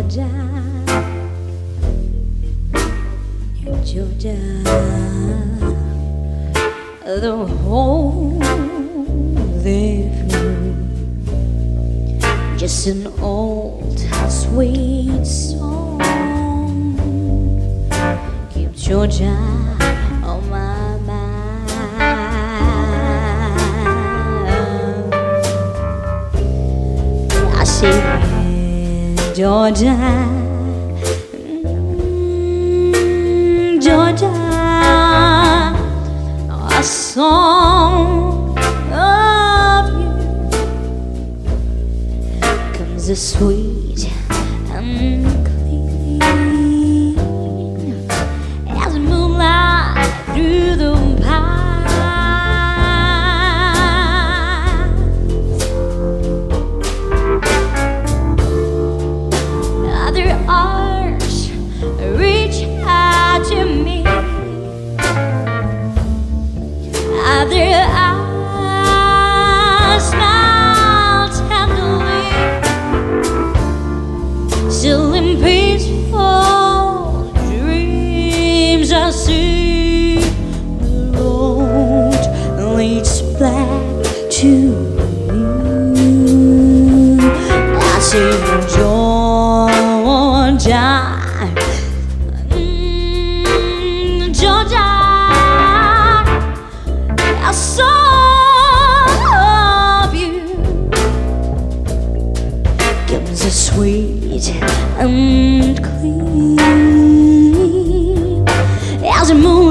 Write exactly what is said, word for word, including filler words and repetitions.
Georgia, New Georgia, the whole thing, just an old sweet song. Keep Georgia on my mind. I say, Georgia, mm, Georgia, a song of you comes as sweet and clean as moonlight through the pines. Other arms reach out to me. Other eyes smile tenderly. Still in peaceful dreams I see the road leads back to you. I see Georgia, mm, Georgia, I saw of you comes as sweet and clean as a moon